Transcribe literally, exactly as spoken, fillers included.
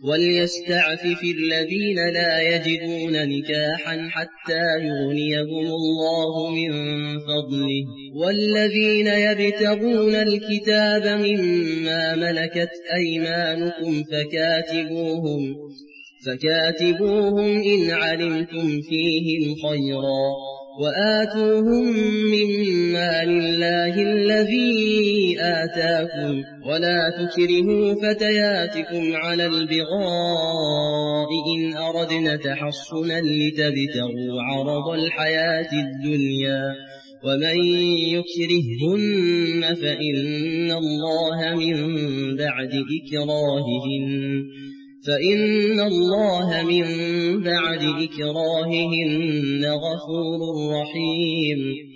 وليستعفف الذين لا يجدون نكاحا حتى يغنيهم الله من فضله والذين يبتغون الكتاب مما ملكت أيمانكم فكاتبوهم فكاتبوهم إن علمتم فيهم خيرا وآتوهم مما لله الذي آتاكم ولا تكرهوا فتياتكم على البغاء إن أردنا تحصنا لتبتغوا عرض الحياة الدنيا ومن يكرههن فإن الله من بعد إكراههن فإن الله من بعد إكراههن غفور رحيم